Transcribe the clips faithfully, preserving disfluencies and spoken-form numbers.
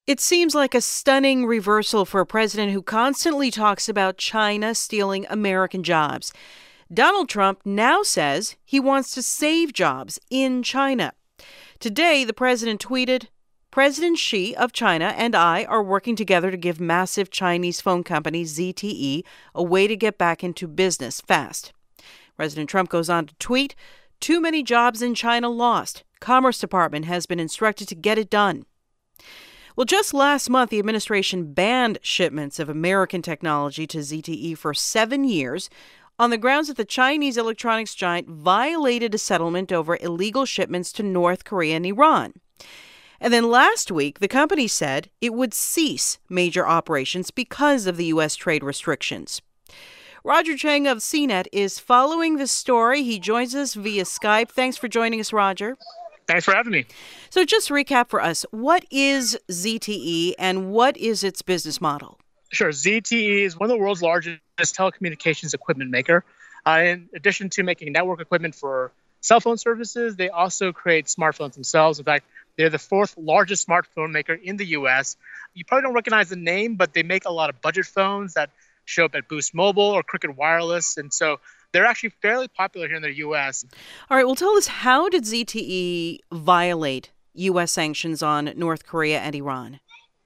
It seems like a stunning reversal for a president who constantly talks about China stealing American jobs. Donald Trump now says he wants to save jobs in China. Today, the president tweeted, "President Xi of China and I are working together to give massive Chinese phone company Z T E a way to get back into business fast." President Trump goes on to tweet, "Too many jobs in China lost. Commerce Department has been instructed to get it done." Well, just last month, the administration banned shipments of American technology to Z T E for seven years on the grounds that the Chinese electronics giant violated a settlement over illegal shipments to North Korea and Iran. And then last week, the company said it would cease major operations because of the U S trade restrictions. Roger Cheng of C net is following this story. He joins us via Skype. Thanks for joining us, Roger. Thanks for having me. So just recap for us, what is Z T E and what is its business model? Sure. Z T E is one of the world's largest telecommunications equipment maker. Uh, in addition to making network equipment for cell phone services, they also create smartphones themselves. In fact, they're the fourth largest smartphone maker in the U S. You probably don't recognize the name, but they make a lot of budget phones that show up at Boost Mobile or Cricket Wireless. And so they're actually fairly popular here in the U S. All right. Well, tell us, how did Z T E violate U S sanctions on North Korea and Iran?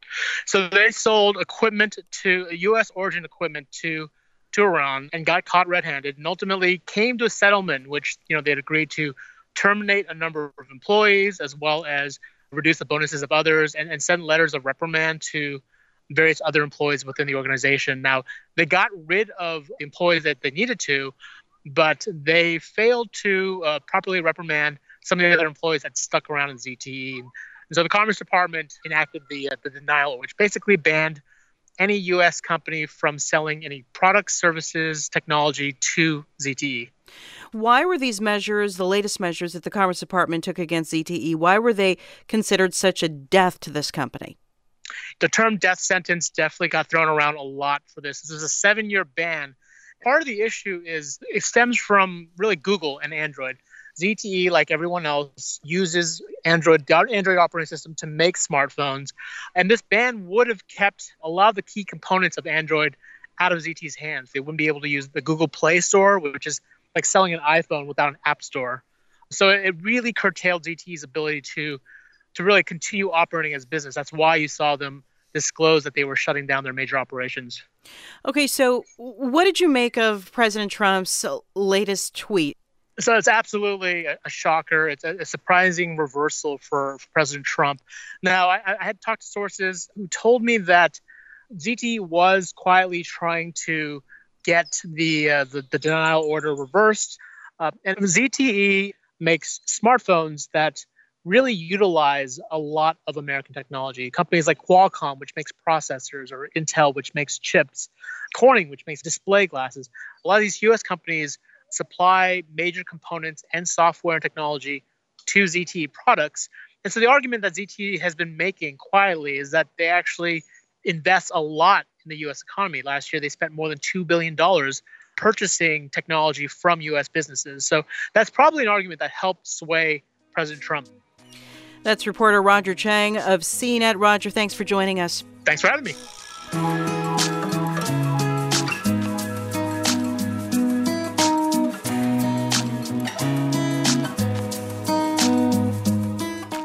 So they sold equipment to U S origin equipment to to Iran and got caught red-handed and ultimately came to a settlement, which, you know, they had agreed to terminate a number of employees as well as reduce the bonuses of others and, and send letters of reprimand to various other employees within the organization. Now, they got rid of employees that they needed to, but they failed to uh, properly reprimand some of the other employees that stuck around in Z T E. And so the Commerce Department enacted the, uh, the denial, which basically banned any U S company from selling any products, services, technology to Z T E. Why were these measures, the latest measures that the Commerce Department took against Z T E, why were they considered such a death to this company? The term death sentence definitely got thrown around a lot for this. This is a seven-year ban. Part of the issue is it stems from really Google and Android. Z T E, like everyone else, uses Android, the Android operating system to make smartphones. And this ban would have kept a lot of the key components of Android out of Z T E's hands. They wouldn't be able to use the Google Play Store, which is like selling an iPhone without an app store. So it really curtailed Z T E's ability to, to really continue operating as business. That's why you saw them disclose that they were shutting down their major operations. Okay, so what did you make of President Trump's latest tweet? So it's absolutely a, a shocker. It's a, a surprising reversal for, for President Trump. Now, I, I had talked to sources who told me that Z T E was quietly trying to get the uh, the, the denial order reversed. Uh, and Z T E makes smartphones that really utilize a lot of American technology. Companies like Qualcomm, which makes processors, or Intel, which makes chips, Corning, which makes display glasses. A lot of these U S companies supply major components and software and technology to Z T E products. And so the argument that Z T E has been making quietly is that they actually invest a lot in the U S economy. Last year, they spent more than two billion dollars purchasing technology from U S businesses. So that's probably an argument that helped sway President Trump. That's reporter Roger Cheng of C net. Roger, thanks for joining us. Thanks for having me.